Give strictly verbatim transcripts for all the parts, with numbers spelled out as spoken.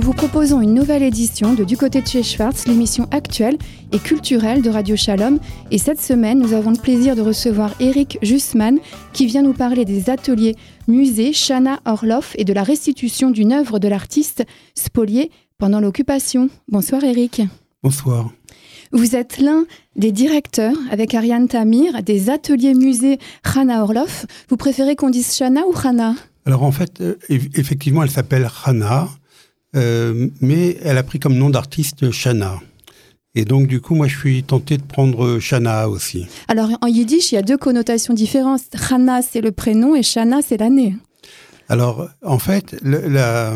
vous proposons une nouvelle édition de Du côté de chez Schwartz, l'émission actuelle et culturelle de Radio Shalom. Et cette semaine, nous avons le plaisir de recevoir Eric Justman qui vient nous parler des ateliers musée Chana Orloff et de la restitution d'une œuvre de l'artiste spoliée pendant l'occupation. Bonsoir Eric. Bonsoir. Vous êtes l'un des directeurs, avec Ariane Tamir, des ateliers musée Chana Orloff. Vous préférez qu'on dise Chana ou Chana ? Alors en fait, euh, effectivement, elle s'appelle Chana, euh, mais elle a pris comme nom d'artiste Chana. Et donc du coup, moi je suis tenté de prendre Chana aussi. Alors en yiddish, il y a deux connotations différentes. Chana, c'est le prénom et Chana, c'est l'année. Alors en fait, le, la...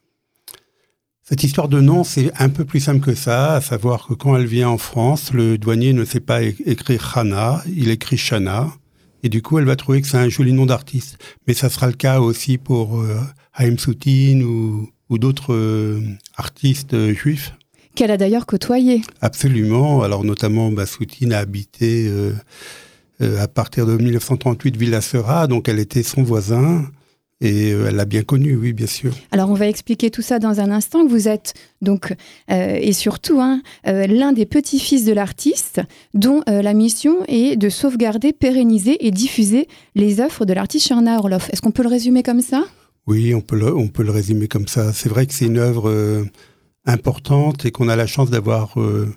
cette histoire de nom, c'est un peu plus simple que ça, à savoir que quand elle vient en France, le douanier ne sait pas é- écrire Chana, il écrit Chana. Et du coup, elle va trouver que c'est un joli nom d'artiste. Mais ça sera le cas aussi pour euh, Haïm Soutine ou, ou d'autres euh, artistes euh, juifs. Qu'elle a d'ailleurs côtoyé. Absolument. Alors notamment, bah, Soutine a habité euh, euh, à partir de dix-neuf cent trente-huit Villa Seurat, donc elle était son voisin. Et euh, elle l'a bien connu, oui, bien sûr. Alors, on va expliquer tout ça dans un instant. Vous êtes donc, euh, et surtout, hein, euh, l'un des petits-fils de l'artiste, dont euh, la mission est de sauvegarder, pérenniser et diffuser les œuvres de l'artiste Chana Orloff. Est-ce qu'on peut le résumer comme ça ? Oui, on peut le, on peut le résumer comme ça. C'est vrai que c'est une œuvre euh, importante et qu'on a la chance d'avoir euh,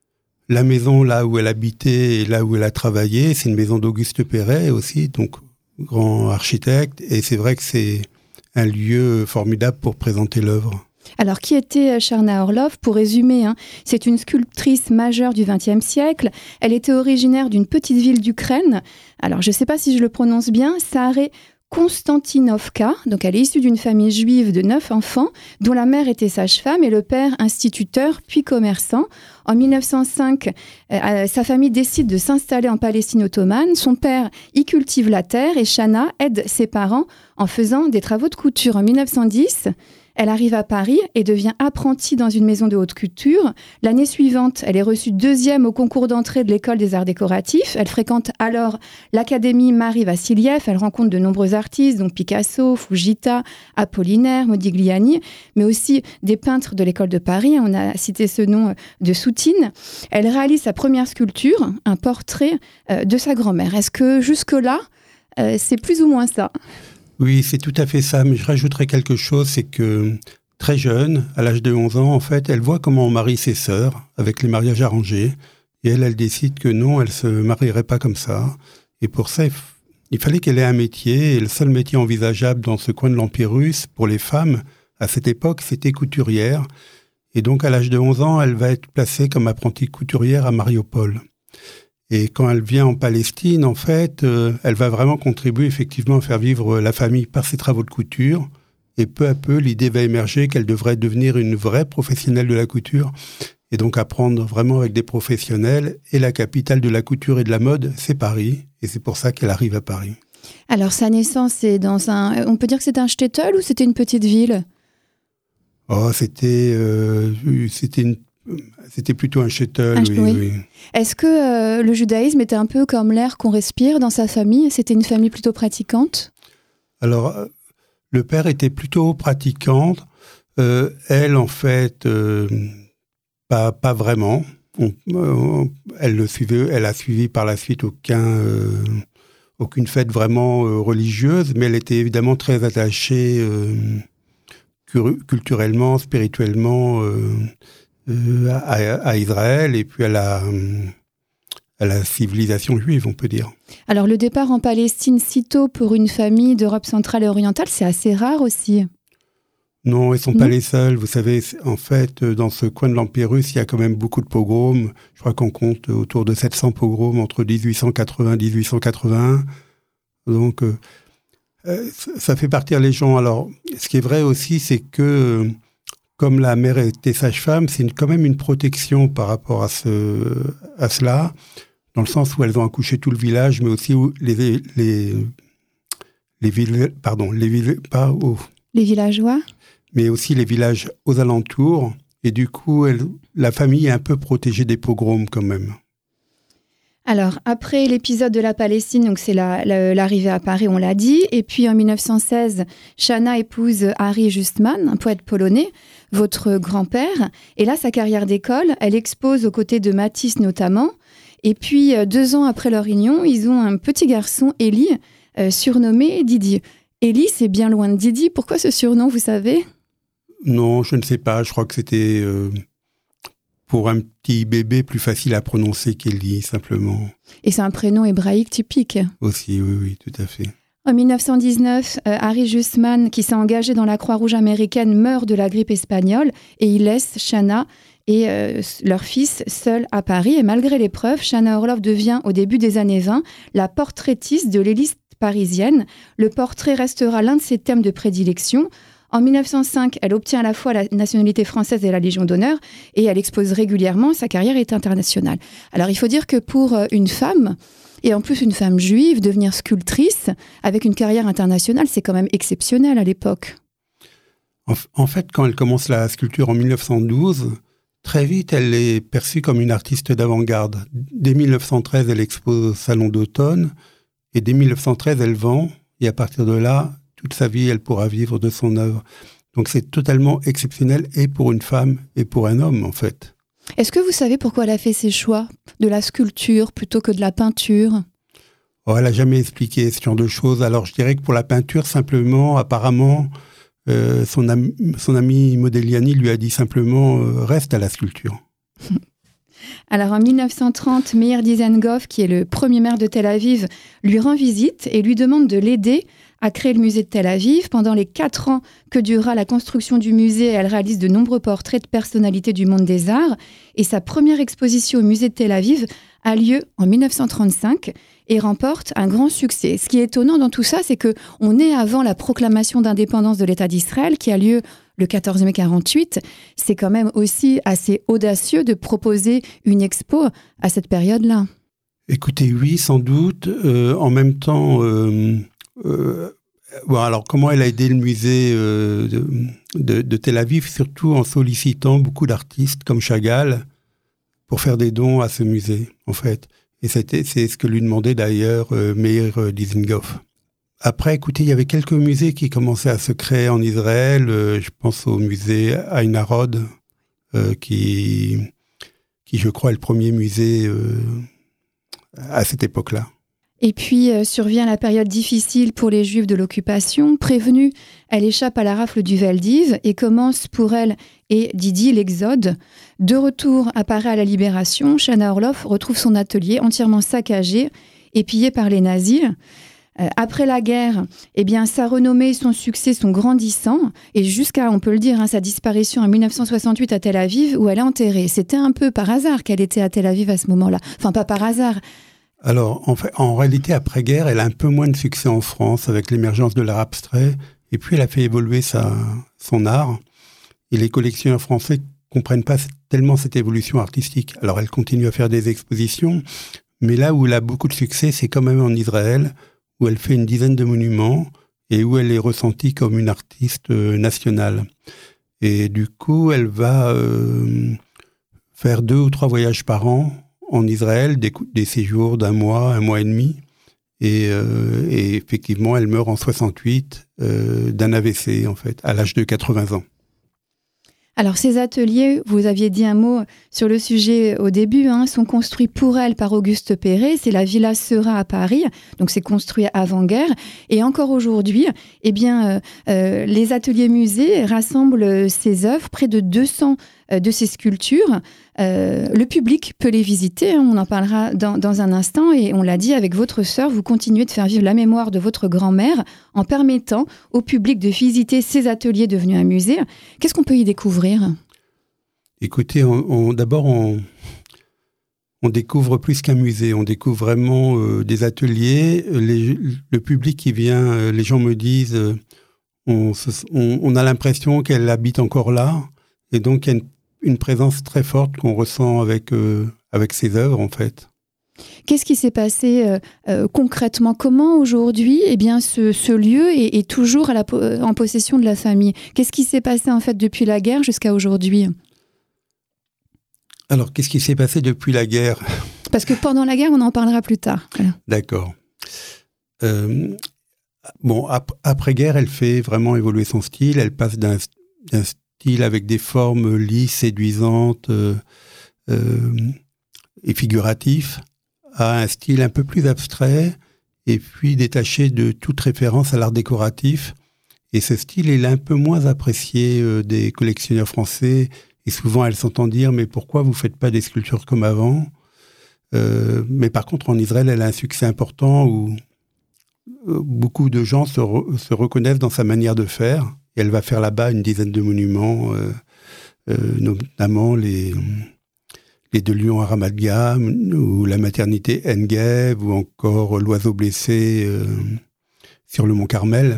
la maison là où elle habitait et là où elle a travaillé. C'est une maison d'Auguste Perret aussi, donc grand architecte, et c'est vrai que c'est un lieu formidable pour présenter l'œuvre. Alors, qui était Chana Orloff ? Pour résumer, hein, c'est une sculptrice majeure du vingtième siècle. Elle était originaire d'une petite ville d'Ukraine. Alors, je ne sais pas si je le prononce bien, Saré Konstantinovka. Donc, elle est issue d'une famille juive de neuf enfants, dont la mère était sage-femme et le père instituteur, puis commerçant. En mille neuf cent cinq, euh, sa famille décide de s'installer en Palestine ottomane. Son père y cultive la terre et Chana aide ses parents en faisant des travaux de couture. En mille neuf cent dix, elle arrive à Paris et devient apprentie dans une maison de haute couture. L'année suivante, elle est reçue deuxième au concours d'entrée de l'École des Arts Décoratifs. Elle fréquente alors l'Académie Marie-Vassiliev. Elle rencontre de nombreux artistes, donc Picasso, Fujita, Apollinaire, Modigliani, mais aussi des peintres de l'École de Paris. On a cité ce nom de Soutine. Elle réalise sa première sculpture, un portrait de sa grand-mère. Est-ce que jusque-là, c'est plus ou moins ça ? Oui, c'est tout à fait ça, mais je rajouterais quelque chose, c'est que très jeune, à l'âge de onze ans, en fait, elle voit comment on marie ses sœurs avec les mariages arrangés, et elle, elle décide que non, elle se marierait pas comme ça, et pour ça, il fallait qu'elle ait un métier, et le seul métier envisageable dans ce coin de l'Empire russe, pour les femmes, à cette époque, c'était couturière, et donc à l'âge de onze ans, elle va être placée comme apprentie couturière à Mariupol. Et quand elle vient en Palestine, en fait, euh, elle va vraiment contribuer effectivement à faire vivre la famille par ses travaux de couture. Et peu à peu, l'idée va émerger qu'elle devrait devenir une vraie professionnelle de la couture. Et donc apprendre vraiment avec des professionnels. Et la capitale de la couture et de la mode, c'est Paris. Et c'est pour ça qu'elle arrive à Paris. Alors sa naissance, c'est dans un... On peut dire que c'était un shtetl ou c'était une petite ville ? Oh, c'était, euh, c'était une... C'était plutôt un shtetl, ah, oui, oui. oui. Est-ce que euh, le judaïsme était un peu comme l'air qu'on respire dans sa famille ? C'était une famille plutôt pratiquante ? Alors, le père était plutôt pratiquante. Euh, elle, en fait, euh, pas, pas vraiment. On, euh, elle, le suivait, elle a suivi par la suite aucun, euh, aucune fête vraiment euh, religieuse, mais elle était évidemment très attachée euh, culturellement, spirituellement, euh, Euh, à, à Israël et puis à la, à la civilisation juive, on peut dire. Alors le départ en Palestine si tôt pour une famille d'Europe centrale et orientale, c'est assez rare aussi. Non, ils ne sont non. pas les seuls. Vous savez, en fait, dans ce coin de l'Empire russe, il y a quand même beaucoup de pogroms. Je crois qu'on compte autour de sept cents pogroms entre dix-huit cent quatre-vingts et dix-huit cent quatre-vingt-un. Donc, euh, ça fait partir les gens. Alors, ce qui est vrai aussi, c'est que comme la mère était sage-femme, c'est une, quand même une protection par rapport à, ce, à cela, dans le sens où elles ont accouché tout le village, mais aussi où les, les, les, villes, pardon, les, villes, pas, oh, les villageois, mais aussi les villages aux alentours. Et du coup, elle, la famille est un peu protégée des pogroms quand même. Alors, après l'épisode de la Palestine, donc c'est la, la, l'arrivée à Paris, on l'a dit. Et puis, en dix-neuf cent seize, Shanna épouse Harry Justman, un poète polonais, votre grand-père. Et là, sa carrière d'école, elle expose aux côtés de Matisse notamment. Et puis, deux ans après leur union, ils ont un petit garçon, Élie, euh, surnommé Didi. Élie, c'est bien loin de Didi. Pourquoi ce surnom, vous savez ? Non, je ne sais pas. Je crois que c'était... Euh... pour un petit bébé plus facile à prononcer qu'Élie, simplement. Et c'est un prénom hébraïque typique. Aussi, oui, oui, tout à fait. En dix-neuf cent dix-neuf, euh, Harry Justman, qui s'est engagé dans la Croix-Rouge américaine, meurt de la grippe espagnole et il laisse Shanna et euh, leur fils seuls à Paris. Et malgré l'épreuve, Shanna Orloff devient, au début des années vingt, la portraitiste de l'élite parisienne. Le portrait restera l'un de ses thèmes de prédilection. En dix-neuf cent cinq, elle obtient à la fois la nationalité française et la Légion d'honneur et elle expose régulièrement. Sa carrière est internationale. Alors, il faut dire que pour une femme, et en plus une femme juive, devenir sculptrice avec une carrière internationale, c'est quand même exceptionnel à l'époque. En, en fait, quand elle commence la sculpture en dix-neuf cent douze, très vite, elle est perçue comme une artiste d'avant-garde. Dès dix-neuf cent treize, elle expose au Salon d'automne et dès dix-neuf cent treize, elle vend. Et à partir de là, toute sa vie, elle pourra vivre de son œuvre. Donc c'est totalement exceptionnel et pour une femme et pour un homme, en fait. Est-ce que vous savez pourquoi elle a fait ses choix de la sculpture plutôt que de la peinture ? Oh, elle n'a jamais expliqué ce genre de choses. Alors je dirais que pour la peinture, simplement, apparemment, euh, son, ami, son ami Modigliani lui a dit simplement euh, « reste à la sculpture ». Alors en dix-neuf cent trente, Meir Dizengoff, qui est le premier maire de Tel Aviv, lui rend visite et lui demande de l'aider à créer le musée de Tel Aviv. Pendant les quatre ans que durera la construction du musée, elle réalise de nombreux portraits de personnalités du monde des arts. Et sa première exposition au musée de Tel Aviv a lieu en dix-neuf cent trente-cinq et remporte un grand succès. Ce qui est étonnant dans tout ça, c'est qu'on est avant la proclamation d'indépendance de l'État d'Israël qui a lieu le quatorze mai quarante-huit. C'est quand même aussi assez audacieux de proposer une expo à cette période-là. Écoutez, oui, sans doute. Euh, en même temps... Euh... Euh, bon, alors, comment elle a aidé le musée euh, de, de, de Tel Aviv, surtout en sollicitant beaucoup d'artistes comme Chagall pour faire des dons à ce musée, en fait. Et c'était, c'est ce que lui demandait d'ailleurs euh, Meir Dizengoff. Après, écoutez, il y avait quelques musées qui commençaient à se créer en Israël. Euh, je pense au musée Ain Harod, euh, qui, qui, je crois, est le premier musée euh, à cette époque-là. Et puis euh, survient la période difficile pour les Juifs de l'occupation. Prévenue, elle échappe à la rafle du Veldiv et commence pour elle et Didi l'exode. De retour à Paris à la Libération, Shanna Orloff retrouve son atelier entièrement saccagé et pillé par les nazis. Euh, après la guerre, eh bien, sa renommée et son succès sont grandissants et jusqu'à, on peut le dire, hein, sa disparition en dix-neuf cent soixante-huit à Tel Aviv où elle est enterrée. C'était un peu par hasard qu'elle était à Tel Aviv à ce moment-là. Enfin, pas par hasard. Alors, en, fait, en réalité, après-guerre, elle a un peu moins de succès en France avec l'émergence de l'art abstrait. Et puis, elle a fait évoluer sa, son art. Et les collectionneurs français ne comprennent pas tellement cette évolution artistique. Alors, elle continue à faire des expositions. Mais là où elle a beaucoup de succès, c'est quand même en Israël, où elle fait une dizaine de monuments et où elle est ressentie comme une artiste euh, nationale. Et du coup, elle va euh, faire deux ou trois voyages par an en Israël, des, des séjours d'un mois, un mois et demi. Et, euh, et effectivement, elle meurt en soixante-huit euh, d'un A V C, en fait, à l'âge de quatre-vingts ans. Alors, ces ateliers, vous aviez dit un mot sur le sujet au début, hein, sont construits pour elle par Auguste Perret. C'est la Villa Seurat à Paris, donc c'est construit avant-guerre. Et encore aujourd'hui, eh bien, euh, euh, les ateliers musées rassemblent ses œuvres, près de deux cents euh, de ses sculptures. Euh, le public peut les visiter, hein, on en parlera dans, dans un instant. Et on l'a dit, avec votre sœur, vous continuez de faire vivre la mémoire de votre grand-mère en permettant au public de visiter ces ateliers devenus un musée. Qu'est-ce qu'on peut y découvrir ? Écoutez, on, on, d'abord, on, on découvre plus qu'un musée. On découvre vraiment euh, des ateliers. Les, le public qui vient, euh, les gens me disent, euh, on, on, on a l'impression qu'elle habite encore là. Et donc, il y a une, une présence très forte qu'on ressent avec, euh, avec ses œuvres, en fait. Qu'est-ce qui s'est passé euh, euh, concrètement ? Comment aujourd'hui, eh bien, ce, ce lieu est, est toujours à la, en possession de la famille ? Qu'est-ce qui s'est passé en fait depuis la guerre jusqu'à aujourd'hui ? Alors, qu'est-ce qui s'est passé depuis la guerre ? Parce que pendant la guerre, on en parlera plus tard. Voilà. D'accord. Euh, bon, ap- après-guerre, elle fait vraiment évoluer son style. Elle passe d'un, d'un style avec des formes lisses, séduisantes euh, euh, et figuratif à un style un peu plus abstrait et puis détaché de toute référence à l'art décoratif. Et ce style est un peu moins apprécié euh, des collectionneurs français. Et souvent, elles s'entendent dire « Mais pourquoi vous ne faites pas des sculptures comme avant ?» euh, Mais par contre, en Israël, elle a un succès important où euh, beaucoup de gens se, re- se reconnaissent dans sa manière de faire. Et elle va faire là-bas une dizaine de monuments, euh, euh, notamment les, les deux lions à Ramat Gam, ou la maternité En-Guev, ou encore l'oiseau blessé euh, sur le mont Carmel.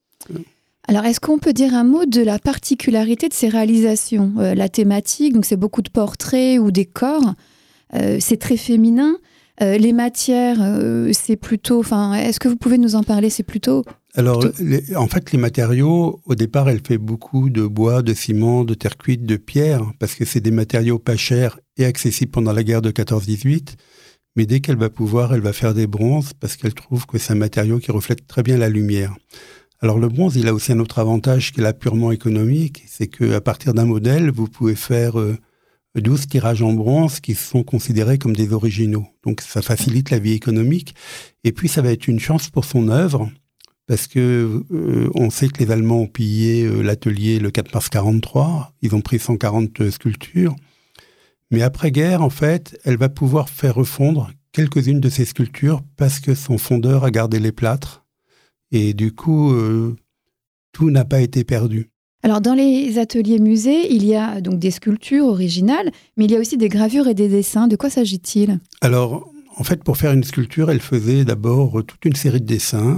Alors, est-ce qu'on peut dire un mot de la particularité de ces réalisations ? euh, La thématique, donc c'est beaucoup de portraits ou des corps, euh, c'est très féminin. Euh, les matières, euh, c'est plutôt... Enfin, est-ce que vous pouvez nous en parler ? C'est plutôt... Alors, plutôt... les, en fait, les matériaux, au départ, elle fait beaucoup de bois, de ciment, de terre cuite, de pierre, parce que c'est des matériaux pas chers et accessibles pendant la guerre de quatorze dix-huit. Mais dès qu'elle va pouvoir, elle va faire des bronzes, parce qu'elle trouve que c'est un matériau qui reflète très bien la lumière. Alors le bronze, il a aussi un autre avantage qui est là purement économique, c'est qu'à partir d'un modèle, vous pouvez faire euh, douze tirages en bronze qui sont considérés comme des originaux. Donc ça facilite la vie économique. Et puis ça va être une chance pour son œuvre, parce que euh, on sait que les Allemands ont pillé euh, l'atelier le quatre mars quarante-trois, ils ont pris cent quarante sculptures. Mais après-guerre, en fait, elle va pouvoir faire refondre quelques-unes de ces sculptures parce que son fondeur a gardé les plâtres. Et du coup, euh, tout n'a pas été perdu. Alors, dans les ateliers musées, il y a donc des sculptures originales, mais il y a aussi des gravures et des dessins. De quoi s'agit-il ? Alors, en fait, pour faire une sculpture, elle faisait d'abord toute une série de dessins.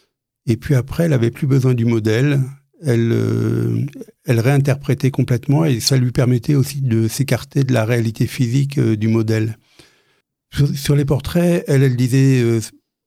Et puis après, elle n'avait plus besoin du modèle. Elle, euh, elle réinterprétait complètement et ça lui permettait aussi de s'écarter de la réalité physique euh, du modèle. Sur, sur les portraits, elle, elle disait... Euh,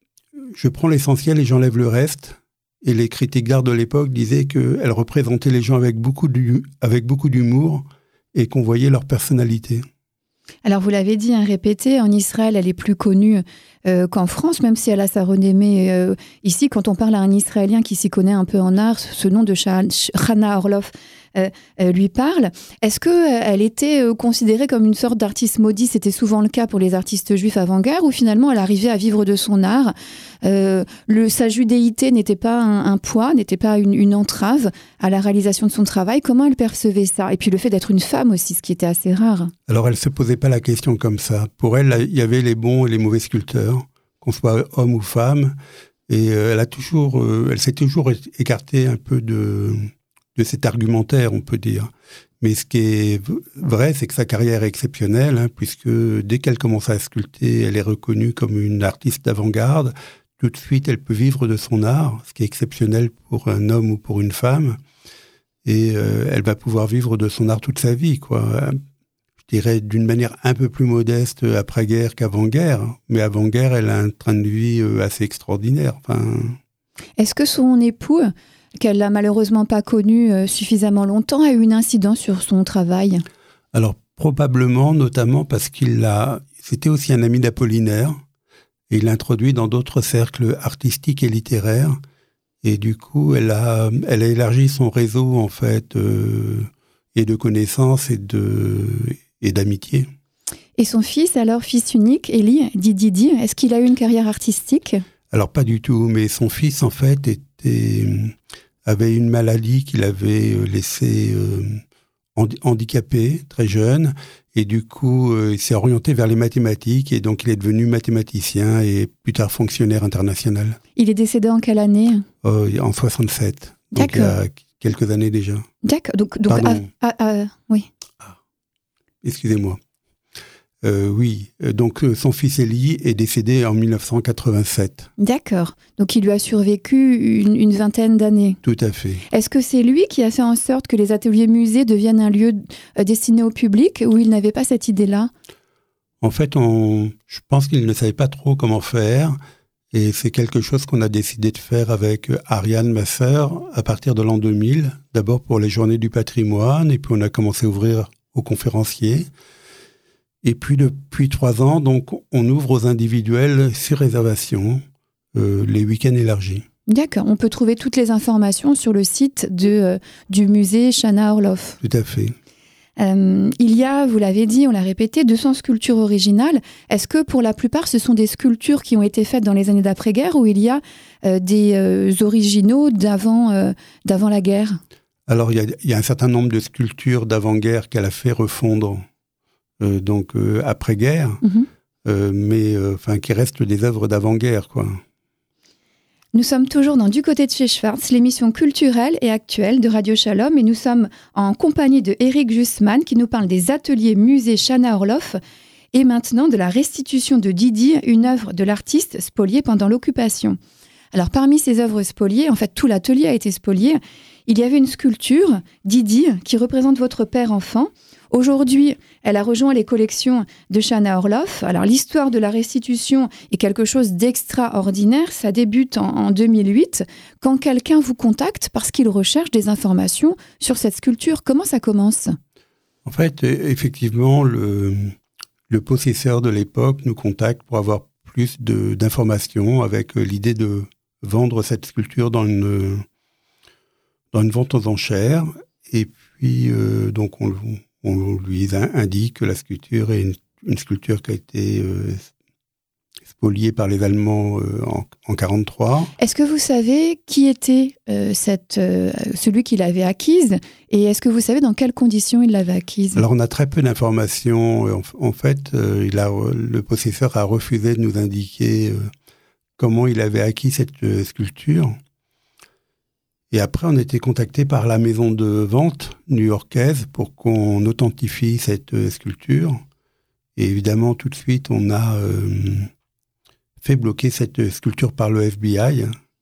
je prends l'essentiel et j'enlève le reste. Et les critiques d'art de l'époque disaient qu'elle représentait les gens avec beaucoup, du, avec beaucoup d'humour et qu'on voyait leur personnalité. Alors, vous l'avez dit, hein, répété, en Israël, elle est plus connue euh, qu'en France, même si elle a sa renommée euh, ici. Quand on parle à un Israélien qui s'y connaît un peu en art, ce nom de Chana Orloff euh, euh, lui parle. Est-ce qu'elle euh, était euh, considérée comme une sorte d'artiste maudit ? C'était souvent le cas pour les artistes juifs avant-guerre, ou finalement elle arrivait à vivre de son art. Euh, le, sa judéité n'était pas un, un poids, n'était pas une, une entrave à la réalisation de son travail. Comment elle percevait ça ? Et puis le fait d'être une femme aussi, ce qui était assez rare. Alors elle ne se posait pas la question comme ça. Pour elle, il y avait les bons et les mauvais sculpteurs, qu'on soit homme ou femme. Et euh, elle, a toujours, euh, elle s'est toujours écartée un peu de, de cet argumentaire, on peut dire. Mais ce qui est vrai, c'est que sa carrière est exceptionnelle, hein, puisque dès qu'elle commence à sculpter, elle est reconnue comme une artiste d'avant-garde. Tout de suite, elle peut vivre de son art, ce qui est exceptionnel pour un homme ou pour une femme. Et euh, elle va pouvoir vivre de son art toute sa vie, quoi. Je dirais d'une manière un peu plus modeste après-guerre qu'avant-guerre. Mais avant-guerre, elle a un train de vie assez extraordinaire. Enfin... Est-ce que son époux, qu'elle n'a malheureusement pas connu suffisamment longtemps, a eu une incidence sur son travail ? Alors, probablement, notamment parce qu'il a... C'était aussi un ami d'Apollinaire. Et il l'a introduit dans d'autres cercles artistiques et littéraires. Et du coup, elle a, elle a élargi son réseau, en fait, euh, et de connaissances et, de, et d'amitié. Et son fils, alors, fils unique, Élie, dit Didi, est-ce qu'il a eu une carrière artistique ? Alors, pas du tout. Mais son fils, en fait, était, avait une maladie qu'il avait laissé euh, handicapé, très jeune. Et du coup, euh, il s'est orienté vers les mathématiques et donc il est devenu mathématicien et plus tard fonctionnaire international. Il est décédé en quelle année ? euh, En soixante-sept. D'accord. Donc il y a quelques années déjà. D'accord. Donc, donc Pardon. Ah, ah, ah, oui. Ah. Excusez-moi. Euh, oui, donc euh, son fils Élie est décédé en mille neuf cent quatre-vingt-sept. D'accord. Donc il lui a survécu une, une vingtaine d'années. Tout à fait. Est-ce que c'est lui qui a fait en sorte que les ateliers musées deviennent un lieu euh, destiné au public, ou il n'avait pas cette idée-là ? En fait, on, je pense qu'il ne savait pas trop comment faire. Et c'est quelque chose qu'on a décidé de faire avec Ariane, ma sœur, à partir de l'an deux mille. D'abord pour les journées du patrimoine, et puis on a commencé à ouvrir aux conférenciers. Et puis depuis trois ans, donc, on ouvre aux individuels sur réservation euh, les week-ends élargis. D'accord, on peut trouver toutes les informations sur le site de, euh, du musée Chana Orloff. Tout à fait. Euh, il y a, vous l'avez dit, on l'a répété, deux cents sculptures originales. Est-ce que pour la plupart, ce sont des sculptures qui ont été faites dans les années d'après-guerre ou il y a euh, des euh, originaux d'avant, euh, d'avant la guerre ? Alors, il y a, il y a un certain nombre de sculptures d'avant-guerre qu'elle a fait refondre euh, donc, euh, après-guerre, mm-hmm. euh, mais euh, enfin, qui restent des œuvres d'avant-guerre, quoi. Nous sommes toujours dans Du côté de chez Schwartz, l'émission culturelle et actuelle de Radio Shalom, et nous sommes en compagnie de Éric Justman qui nous parle des ateliers musée Chana Orloff et maintenant de la restitution de Didi, une œuvre de l'artiste spoliée pendant l'occupation. Alors parmi ces œuvres spoliées, en fait tout l'atelier a été spolié, il y avait une sculpture, Didi, qui représente votre père enfant. Aujourd'hui, elle a rejoint les collections de Chana Orloff. Alors, l'histoire de la restitution est quelque chose d'extraordinaire. Ça débute en, en deux mille huit, quand quelqu'un vous contacte parce qu'il recherche des informations sur cette sculpture. Comment ça commence ? En fait, effectivement, le, le possesseur de l'époque nous contacte pour avoir plus de, d'informations avec l'idée de vendre cette sculpture dans une, dans une vente aux enchères. Et puis, euh, donc, on On lui indique que la sculpture est une, une sculpture qui a été euh, spoliée par les Allemands euh, en, en quarante-trois. Est-ce que vous savez qui était euh, cette, euh, celui qui l'avait acquise et est-ce que vous savez dans quelles conditions il l'avait acquise ? Alors on a très peu d'informations. En, en fait, euh, il a, le possesseur a refusé de nous indiquer euh, comment il avait acquis cette euh, sculpture. Et après, on a été contacté par la maison de vente new-yorkaise pour qu'on authentifie cette euh, sculpture. Et évidemment, tout de suite, on a euh, fait bloquer cette sculpture par le F B I.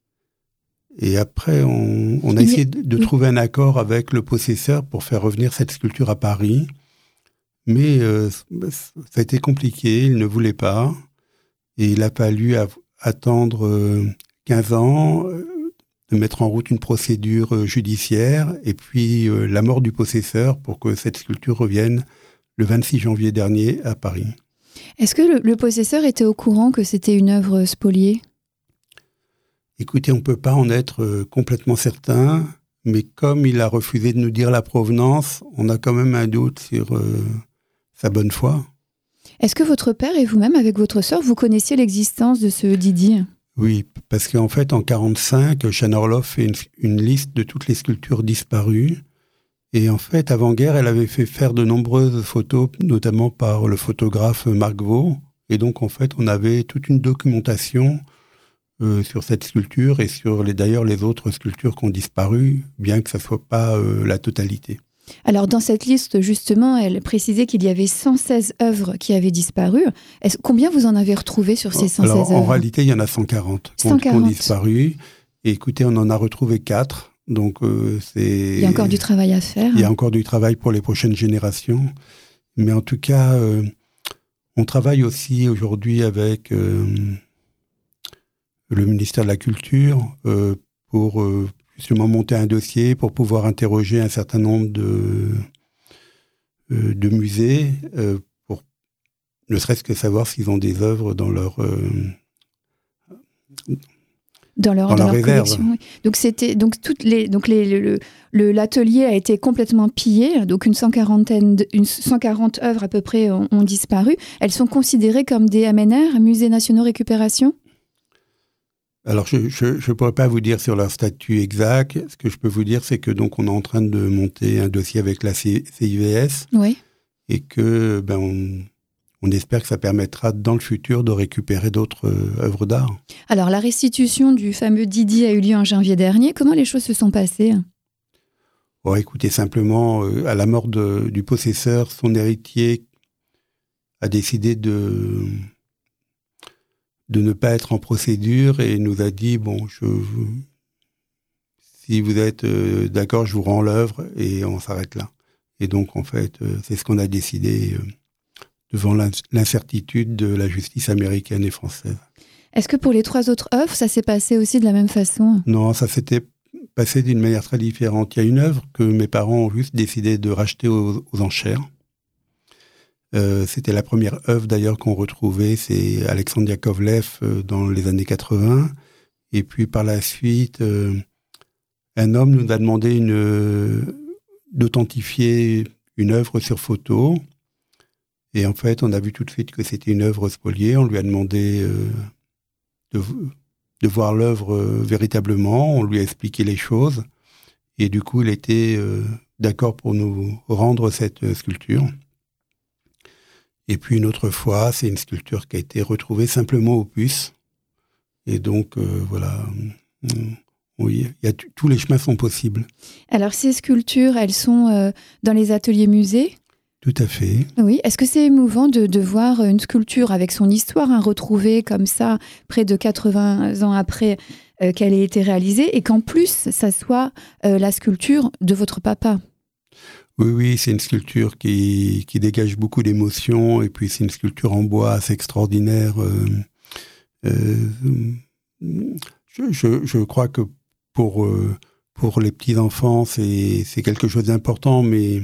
Et après, on, on a essayé de, de trouver un accord avec le possesseur pour faire revenir cette sculpture à Paris. Mais euh, ça a été compliqué, il ne voulait pas. Et il a fallu av- attendre euh, quinze ans... Euh, de mettre en route une procédure judiciaire et puis euh, la mort du possesseur pour que cette sculpture revienne le vingt-six janvier dernier à Paris. Est-ce que le, le possesseur était au courant que c'était une œuvre spoliée ? Écoutez, on ne peut pas en être euh, complètement certain, mais comme il a refusé de nous dire la provenance, on a quand même un doute sur euh, sa bonne foi. Est-ce que votre père et vous-même, avec votre sœur, vous connaissiez l'existence de ce Didi ? Oui, parce qu'en fait, en quarante-cinq, Chana Orloff fait une, une liste de toutes les sculptures disparues. Et en fait, avant-guerre, elle avait fait faire de nombreuses photos, notamment par le photographe Marc Vaux. Et donc, en fait, on avait toute une documentation euh, sur cette sculpture et sur les, d'ailleurs les autres sculptures qui ont disparu, bien que ça ne soit pas euh, la totalité. Alors, dans cette liste, justement, elle précisait qu'il y avait cent seize œuvres qui avaient disparu. Est-ce, combien vous en avez retrouvé sur ces cent seize Alors, œuvres ? En réalité, il y en a cent quarante, cent quarante. Qui ont disparu. Et écoutez, on en a retrouvé quatre. Donc, euh, c'est... Il y a encore du travail à faire. Il y a encore du travail pour les prochaines générations. Mais en tout cas, euh, on travaille aussi aujourd'hui avec euh, le ministère de la Culture euh, pour... Euh, justement monter un dossier pour pouvoir interroger un certain nombre de, euh, de musées, euh, pour ne serait-ce que savoir s'ils ont des œuvres dans leur, euh, dans leur, dans dans leur, leur collection. Oui. Donc, c'était, donc, toutes les, donc les, le, le, l'atelier a été complètement pillé, donc une cent quarantaine, une cent quarante œuvres à peu près ont, ont disparu. Elles sont considérées comme des M N R, Musées Nationaux Récupération ? Alors, je ne pourrais pas vous dire sur leur statut exact. Ce que je peux vous dire, c'est que donc on est en train de monter un dossier avec la C I V S, oui. Et que ben on, on espère que ça permettra dans le futur de récupérer d'autres euh, œuvres d'art. Alors, la restitution du fameux Didi a eu lieu en janvier dernier. Comment les choses se sont passées ? Bon, écoutez, simplement, euh, à la mort de, du possesseur, son héritier a décidé de de ne pas être en procédure et nous a dit, bon, je, si vous êtes euh, d'accord, je vous rends l'œuvre et on s'arrête là. Et donc, en fait, euh, c'est ce qu'on a décidé euh, devant l'incertitude de la justice américaine et française. Est-ce que pour les trois autres œuvres, ça s'est passé aussi de la même façon ? Non, ça s'était passé d'une manière très différente. Il y a une œuvre que mes parents ont juste décidé de racheter aux, aux enchères. Euh, c'était la première œuvre d'ailleurs qu'on retrouvait, c'est Alexandre Yakovlev euh, dans les années quatre-vingts. Et puis par la suite, euh, un homme nous a demandé une, euh, d'authentifier une œuvre sur photo. Et en fait, on a vu tout de suite que c'était une œuvre spoliée. On lui a demandé euh, de, de voir l'œuvre euh, véritablement. On lui a expliqué les choses. Et du coup, il était euh, d'accord pour nous rendre cette euh, sculpture. Et puis une autre fois, c'est une sculpture qui a été retrouvée simplement au puce. Et donc, euh, voilà, oui, y a t- tous les chemins sont possibles. Alors, ces sculptures, elles sont euh, dans les ateliers musées ? Tout à fait. Oui. Est-ce que c'est émouvant de, de voir une sculpture avec son histoire hein, retrouvée comme ça, près de quatre-vingts ans après euh, qu'elle ait été réalisée, et qu'en plus, ça soit euh, la sculpture de votre papa ? Oui, oui, c'est une sculpture qui, qui dégage beaucoup d'émotions, et puis c'est une sculpture en bois assez extraordinaire. Euh, euh, je, je, je crois que pour, euh, pour les petits-enfants, c'est, c'est quelque chose d'important, mais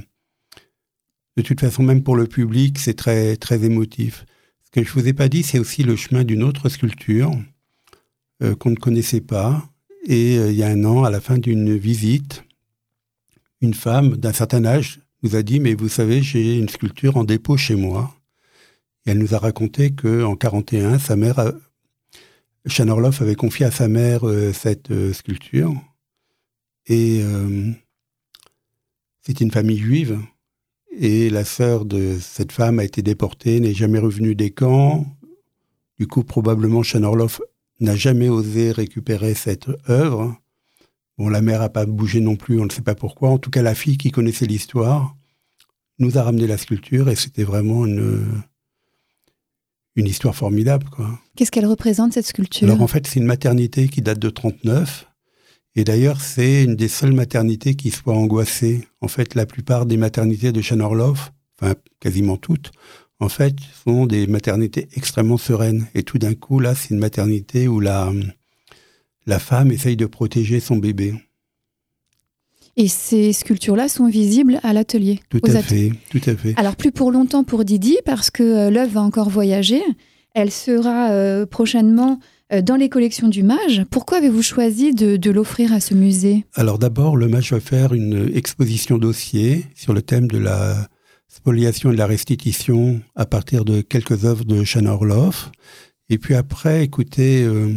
de toute façon, même pour le public, c'est très, très émotif. Ce que je ne vous ai pas dit, c'est aussi le chemin d'une autre sculpture euh, qu'on ne connaissait pas. Et euh, il y a un an, à la fin d'une visite, une femme d'un certain âge nous a dit « Mais vous savez, j'ai une sculpture en dépôt chez moi. » Et elle nous a raconté qu'en quarante et un, sa mère, a... Jeanne Orloff avait confié à sa mère euh, cette euh, sculpture. Et euh, c'était une famille juive. Et la sœur de cette femme a été déportée, n'est jamais revenue des camps. Du coup, probablement, Jeanne Orloff n'a jamais osé récupérer cette œuvre. Bon, la mère n'a pas bougé non plus, on ne sait pas pourquoi. En tout cas, la fille qui connaissait l'histoire nous a ramené la sculpture et c'était vraiment une, une histoire formidable, quoi. Qu'est-ce qu'elle représente, cette sculpture ? Alors, en fait, c'est une maternité qui date de trente-neuf. Et d'ailleurs, c'est une des seules maternités qui soit angoissée. En fait, la plupart des maternités de Jeanne Orloff, enfin quasiment toutes, en fait, sont des maternités extrêmement sereines. Et tout d'un coup, là, c'est une maternité où la, la femme essaye de protéger son bébé. Et ces sculptures-là sont visibles à l'atelier. Tout à at- fait, tout à fait. Alors, plus pour longtemps pour Didi, parce que euh, l'œuvre va encore voyager. Elle sera euh, prochainement dans les collections du Mage. Pourquoi avez-vous choisi de, de l'offrir à ce musée ? Alors d'abord, le Mage va faire une exposition dossier sur le thème de la spoliation et de la restitution à partir de quelques œuvres de Jeanne Orloff. Et puis après, écoutez, euh,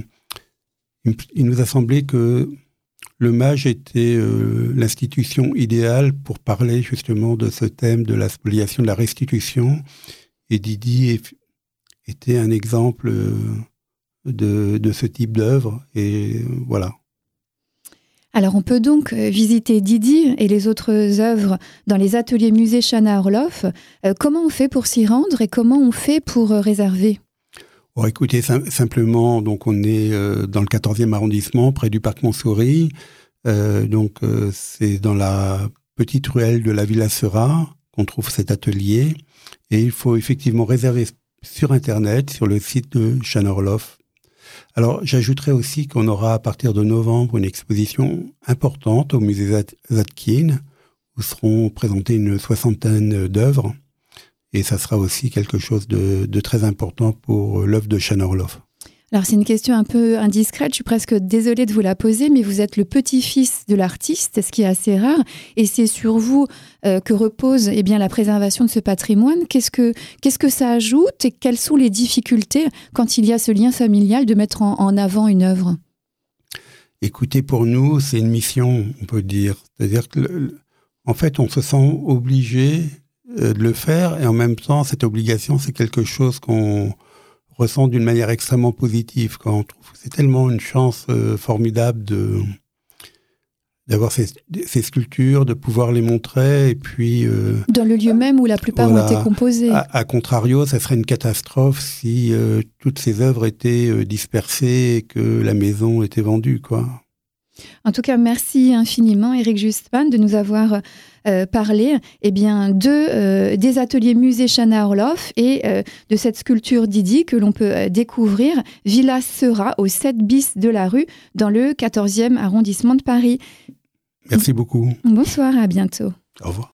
il nous a semblé que le Mage était euh, l'institution idéale pour parler justement de ce thème de la spoliation, de la restitution. Et Didi est, était un exemple euh, De, de ce type d'œuvre, et voilà. Alors on peut donc visiter Didi et les autres œuvres dans les ateliers musées Jeanne Orloff. Euh, comment on fait pour s'y rendre et comment on fait pour euh, réserver ? Bon, écoutez, sim- simplement, donc on est euh, dans le quatorzième arrondissement, près du parc Montsouris. Euh, donc euh, c'est dans la petite ruelle de la Villa Seurat qu'on trouve cet atelier, et il faut effectivement réserver sur Internet, sur le site de Jeanne Orloff. Alors, j'ajouterais aussi qu'on aura à partir de novembre une exposition importante au musée Zadkine, où seront présentées une soixantaine d'œuvres. Et ça sera aussi quelque chose de, de très important pour l'œuvre de Jeanne Orloff. Alors, c'est une question un peu indiscrète, je suis presque désolée de vous la poser, mais vous êtes le petit-fils de l'artiste, ce qui est assez rare, et c'est sur vous euh, que repose eh bien, la préservation de ce patrimoine. Qu'est-ce que, qu'est-ce que ça ajoute et quelles sont les difficultés quand il y a ce lien familial de mettre en, en avant une œuvre ? Écoutez, pour nous, c'est une mission, on peut dire. C'est-à-dire que, le, en fait, on se sent obligé de le faire, et en même temps, cette obligation, c'est quelque chose qu'on ressent d'une manière extrêmement positive. Quand on trouve, c'est tellement une chance euh, formidable de d'avoir ces, ces sculptures, de pouvoir les montrer, et puis euh, dans le lieu même où la plupart voilà, ont été composées. À, à contrario, ça serait une catastrophe si euh, toutes ces œuvres étaient euh, dispersées et que la maison était vendue, quoi. En tout cas, merci infiniment, Éric Justman, de nous avoir euh, parlé eh bien, de, euh, des ateliers musée Jeanne Orloff et euh, de cette sculpture Didi que l'on peut euh, découvrir, Villa Seurat, au sept bis de la rue, dans le quatorzième arrondissement de Paris. Merci beaucoup. Bonsoir, à bientôt. Au revoir.